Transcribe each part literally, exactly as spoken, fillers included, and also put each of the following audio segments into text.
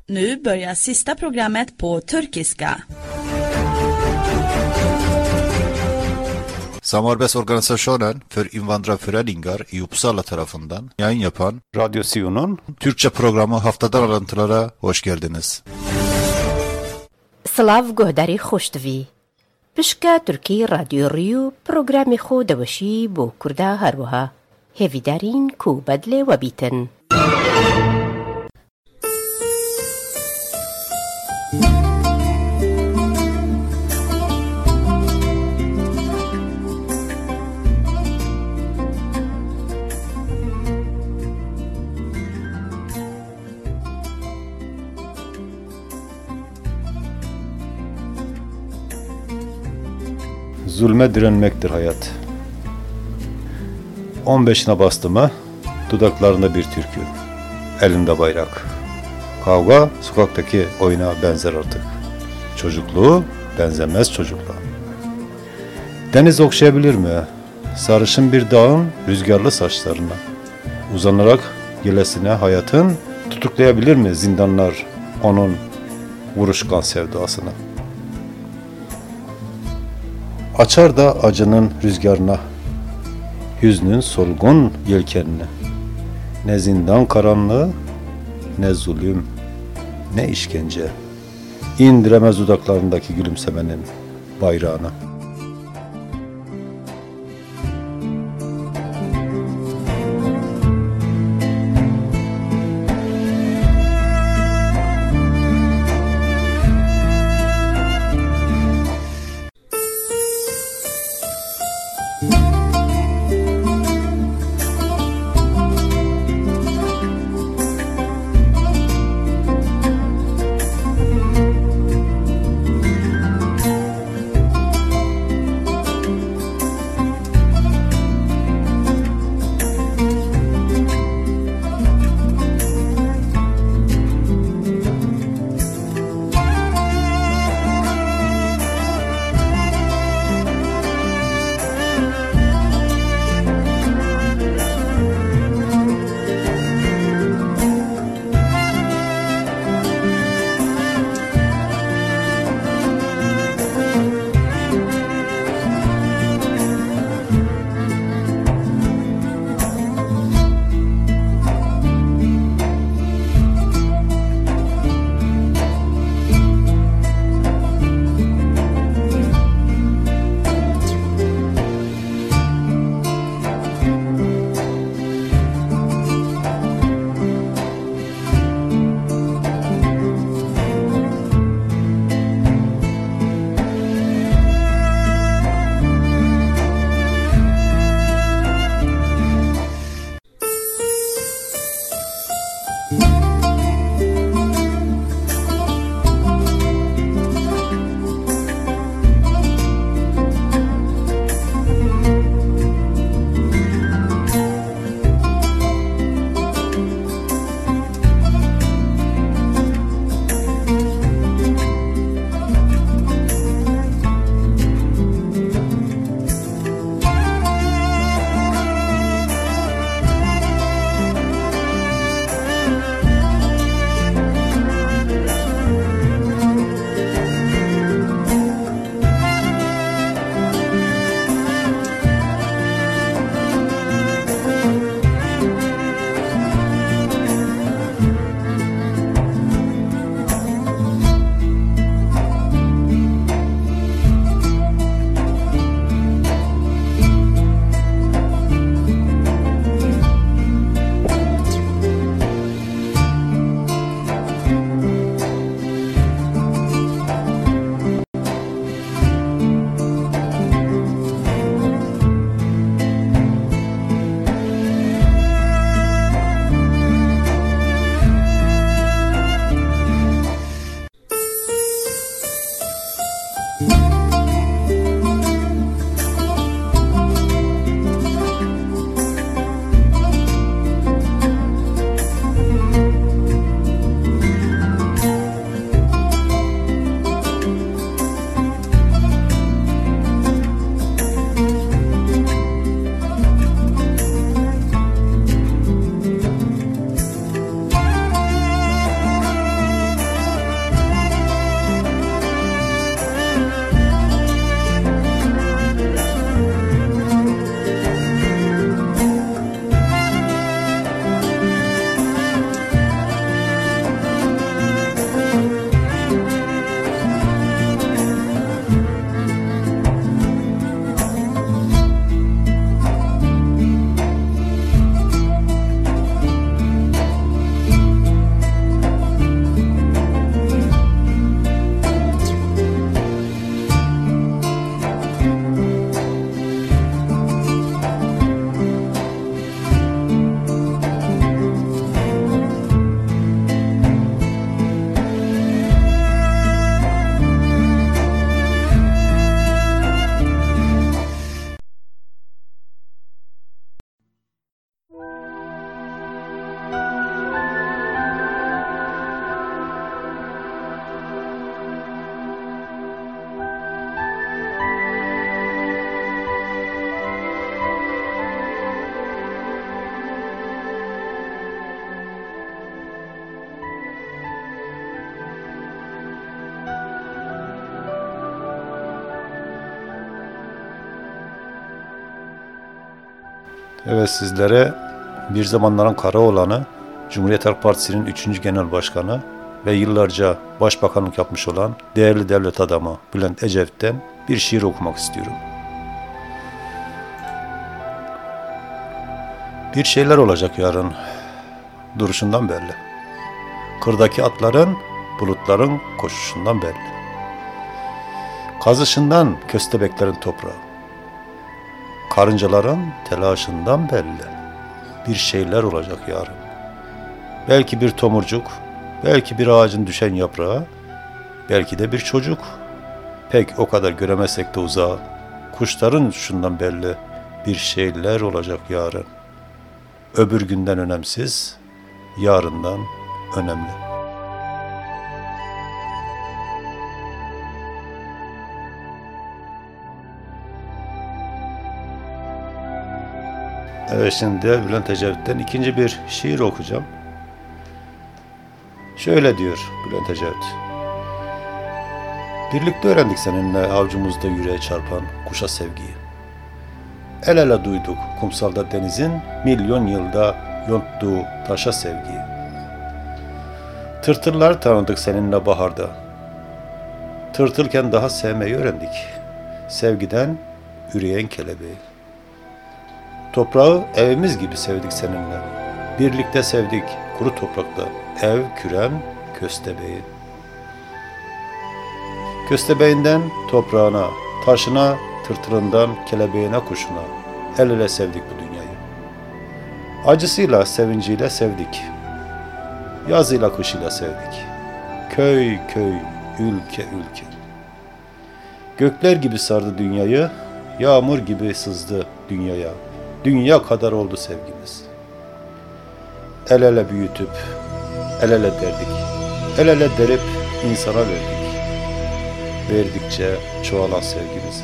Nu börjar sista programmet på turkiska. Samarbest Organisationen för invandrarföreningar i Uppsala tarafından yayın yapan Radyo Sion'un Türkçe programı Haftadan Alıntılara hoş geldiniz. Slav Gohdari Khoshtavi Pişka Türkiye Radyo Riyo programı xo dawşi bo Kurda harwaha hevidarin ku badle ve bitin. Zulme direnmektir hayat. on beşine bastı mı, dudaklarında bir türkü, elinde bayrak. Kavga sokaktaki oyuna benzer artık. Çocukluğu benzemez çocukluğa. Deniz okşayabilir mi? Sarışın bir dağın rüzgarlı saçlarına. Uzanarak yelesine hayatın tutuklayabilir mi zindanlar onun vuruşkan sevdasını? Açar da acının rüzgarına, hüznün solgun yelkenine. Ne zindan karanlığı, ne zulüm, ne işkence. İndiremez dudaklarındaki gülümsemenin bayrağına. Evet, sizlere bir zamanların Karaoğlan'ı, Cumhuriyet Halk Partisi'nin üçüncü Genel Başkanı ve yıllarca başbakanlık yapmış olan değerli devlet adamı Bülent Ecevit'ten bir şiir okumak istiyorum. Bir şeyler olacak yarın, duruşundan belli. Kırdaki atların, bulutların koşuşundan belli. Kazışından köstebeklerin toprağı, karıncaların telaşından belli. Bir şeyler olacak yarın. Belki bir tomurcuk, belki bir ağacın düşen yaprağı, belki de bir çocuk. Pek o kadar göremezsek de uzağa, kuşların uçuşundan belli. Bir şeyler olacak yarın. Öbür günden önemsiz, yarından önemli. Evet, şimdi Bülent Ecevit'ten ikinci bir şiir okuyacağım. Şöyle diyor Bülent Ecevit. Birlikte öğrendik seninle avcumuzda yüreğe çarpan kuşa sevgiyi. El ele duyduk kumsalda denizin milyon yılda yonttuğu taşa sevgiyi. Tırtıllar tanıdık seninle baharda. Tırtılken daha sevmeyi öğrendik. Sevgiden üreyen kelebeği. Toprağı evimiz gibi sevdik seninle. Birlikte sevdik kuru toprakta ev, kürem, köstebeği. Köstebeğinden toprağına, taşına, tırtılından kelebeğine, kuşuna el ele sevdik bu dünyayı. Acısıyla, sevinciyle sevdik. Yazıyla, kışıyla sevdik. Köy köy, ülke ülke. Gökler gibi sardı dünyayı, yağmur gibi sızdı dünyaya. Dünya kadar oldu sevgimiz. El ele büyütüp, el ele derdik. El ele derip insana verdik. Verdikçe çoğalan sevgimizi.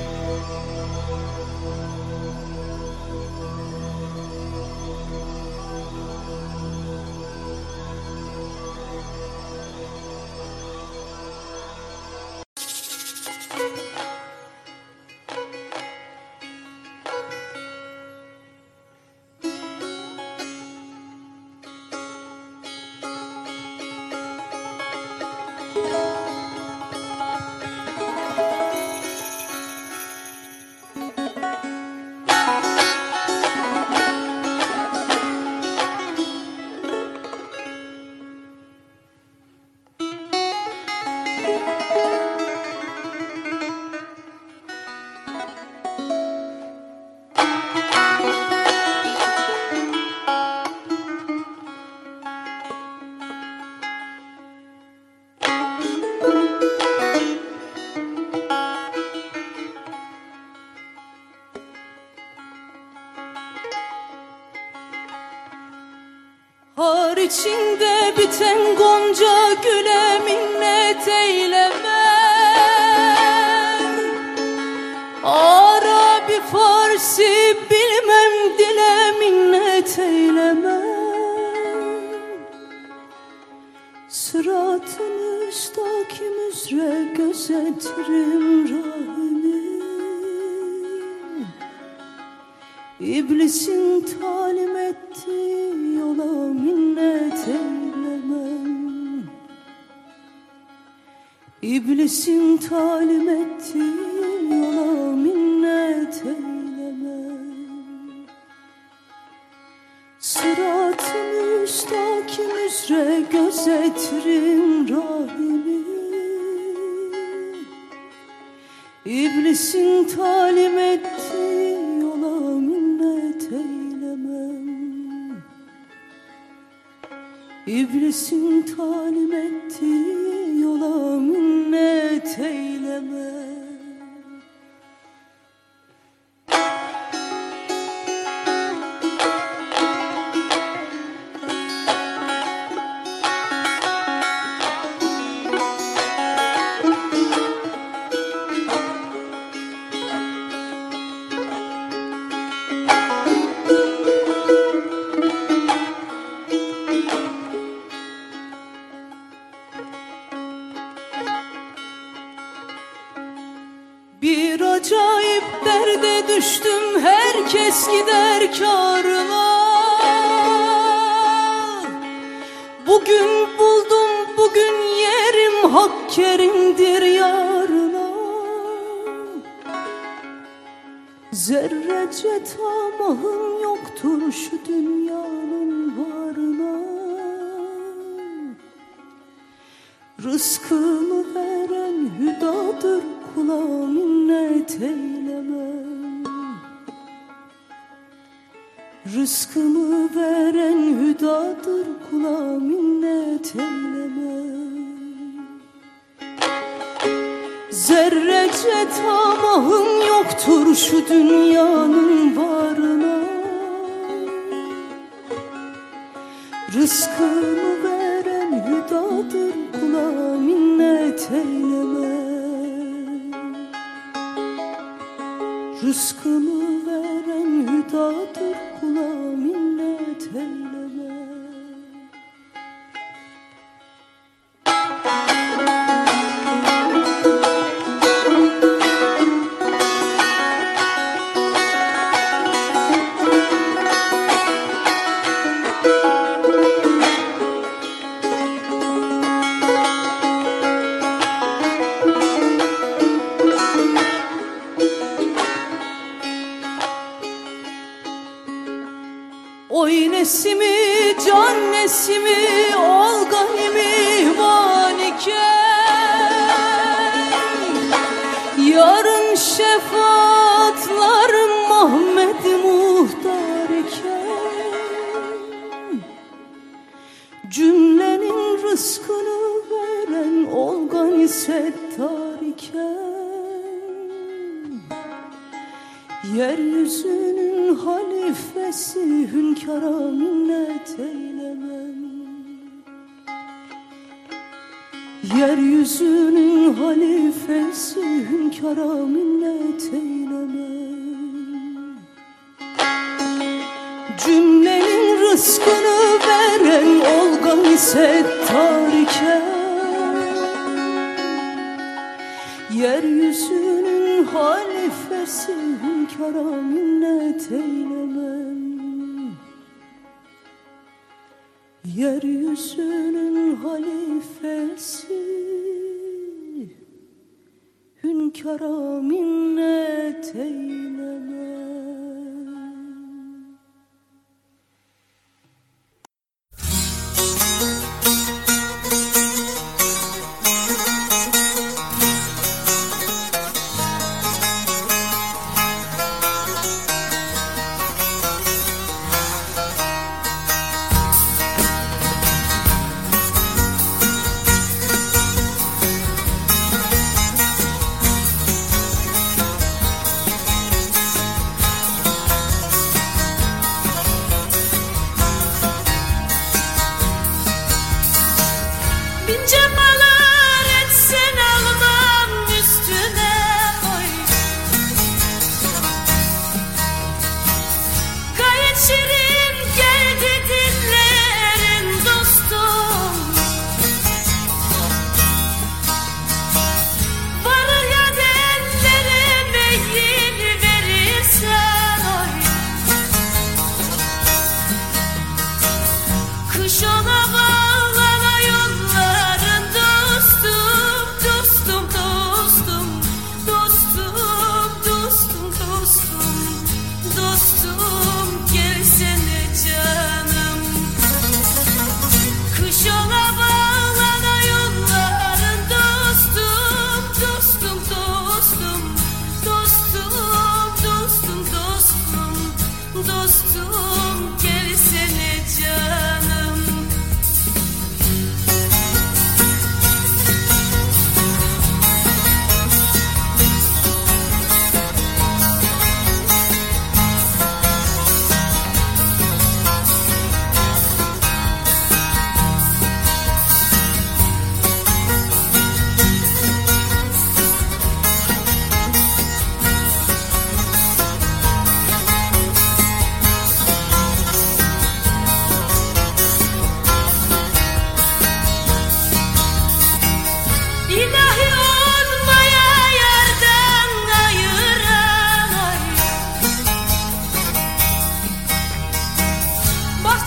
Har içinde biten gonca güle minnet eyleme. Arabi Farsi bilmem dile minnet eyleme. Sırat-ı müstakim üzere gözetirim rahimi. İblisin talim ettiği yola minnet eylemem. İblisin talim ettiği yola minnet eylemem. Sırat-ı müstakim üzere gözetirim rahimi. İblisin talim ettiği yola minnet eylemem. İblisin talim ettiği yola minnet eylemem. herkes gider kârına. Bugün buldum, bugün yerim, hak kerimdir yarına. Zerrece tamahım yoktur şu dünyanın varına. Rızkımı veren hüdadır, kula minnet eylemem. Rızkımı veren hüdadır, kula minnet eylemem. Zerrece tamahım yoktur şu dünyanın varına. Rızkımı veren hüdadır, kula minnet eylemem. Rızkımı veren hüdadır, kula minnet eylemem. Oy nesimi, can nesimi, ol ganimi van iken, yarın şefaatlarım Mahmed muhtar iken, cümlenin rızkını veren ol gani settar iken, yeryüzünün halifesi hünkâra minnet eylemem. Yeryüzünün halifesi hünkâra minnet eylemem. Cümlenin rızkını veren ol gani settar iken, yeryüzünün halifesi hünkâra minnet eylemem. Yeryüzünün halifesi hünkâra minnet eylemem.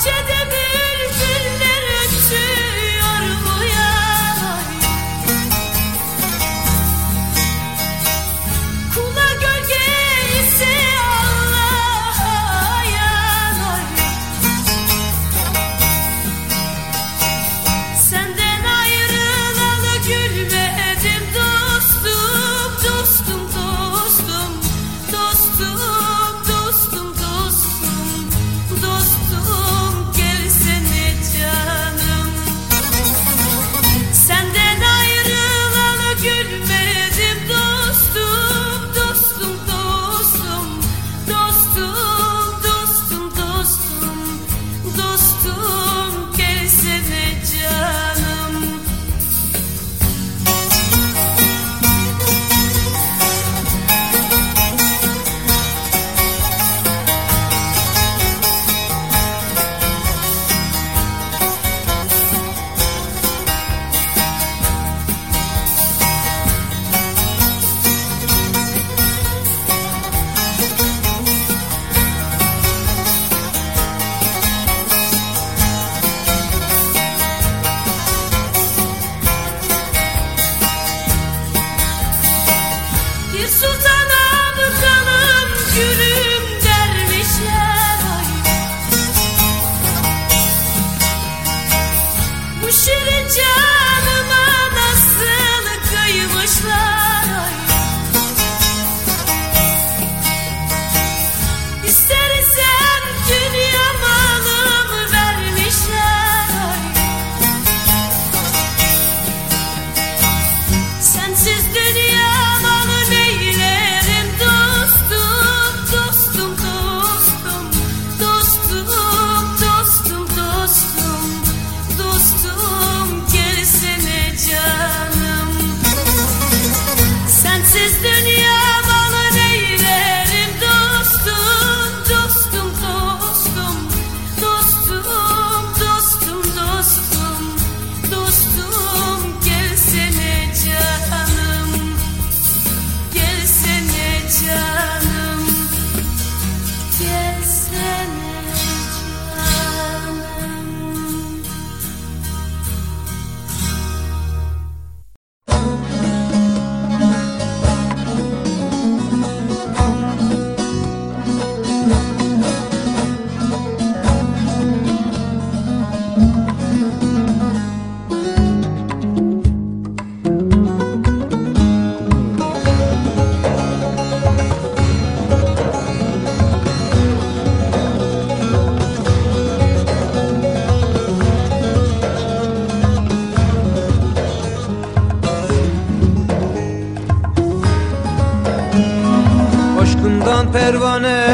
Pervane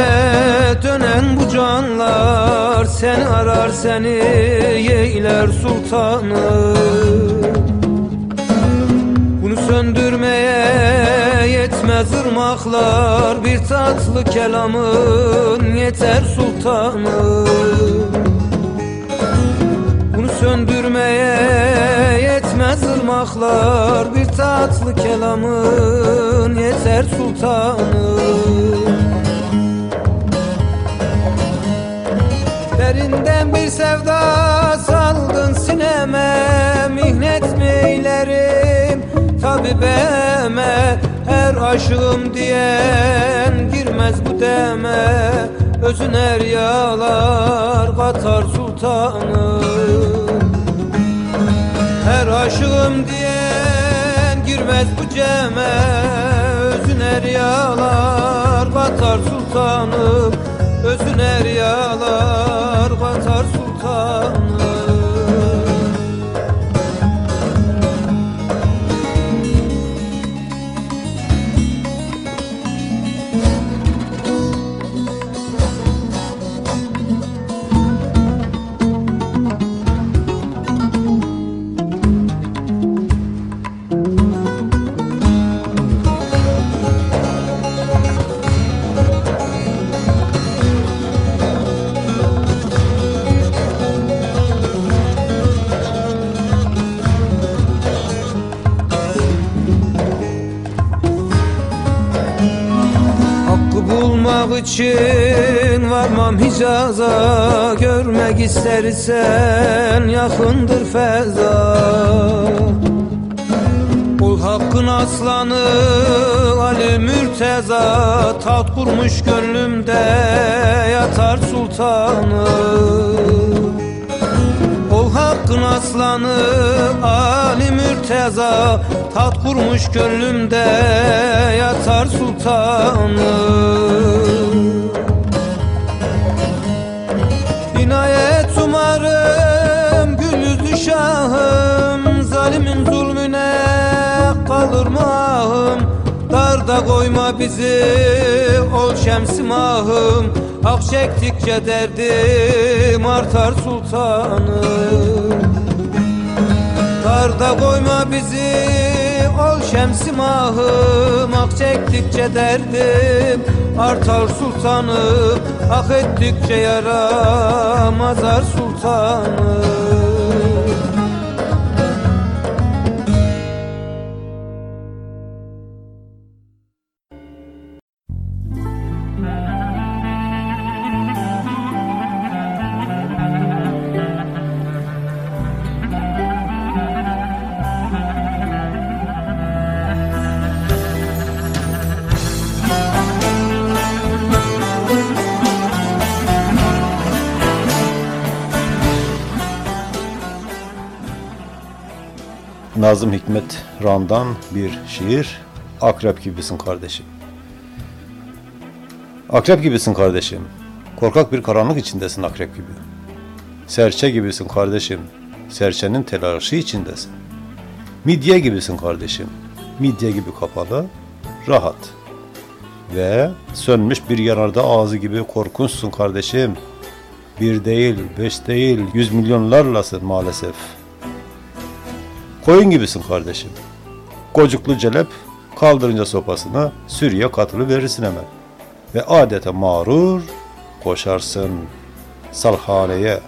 dönen bu canlar seni arar, seni yeyler sultanı. Bunu söndürmeye yetmez ırmaklar, bir tatlı kelamın yeter sultanı. Bunu söndürmeye yetmez ırmaklar, bir tatlı kelamın yeter sultanı. Derinden bir sevda saldın sineme, mihnet meylerim tabibeme. Her aşığım diyen girmez bu deme, özün er yağlar katar sultanı. Her aşığım diyen girmez bu ceme, özün er yağlar katar sultanım. Özün er yağlar katar sultanım. için varma Varmam Hicaz'a, görmek istersen yakındır feza. Ul hakkın aslanı Ali Mürteza, taht kurmuş gönlümde yatar sultanı. Ol hakkın aslanı Ali Mürteza, taht kurmuş gönlümde yatar sultanı. İnayet umarım gül yüzlü şahım, zalimin zulmüne kalır mı ahım? Darda koyma bizi ol şemsim ahım, hak çektikçe derdim artar sultanım. Darda koyma bizi ol şemsim ahım, hak çektikçe derdim artar sultanım. Hak ettikçe yaram azar sultanım. Nazım Hikmet Ran'dan bir şiir. Akrep gibisin kardeşim. Akrep gibisin kardeşim. Korkak bir karanlık içindesin akrep gibi. Serçe gibisin kardeşim. Serçenin telaşı içindesin. Midye gibisin kardeşim. Midye gibi kapalı, rahat. Ve sönmüş bir yanardağ ağzı gibi korkunçsun kardeşim. Bir değil, beş değil, yüz milyonlarlasın maalesef. Koyun gibisin kardeşim. Gocuklu celep kaldırınca sopasını sürüye katılı verirsin hemen. Ve adeta mağrur koşarsın salhaneye.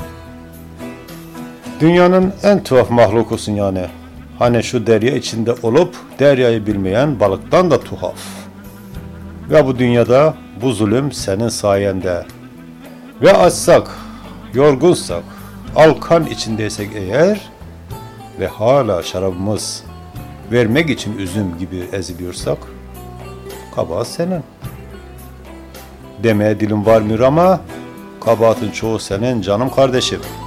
Dünyanın en tuhaf mahlukusun yani. Hani şu derya içinde olup deryayı bilmeyen balıktan da tuhaf. Ve bu dünyada bu zulüm senin sayende. Ve açsak, yorgunsak, alkan içindeysek eğer ve hala şarabımız vermek için üzüm gibi eziliyorsak, kabahat senin. Demeye dilim varmıyor ama kabahatin çoğu senin canım kardeşim.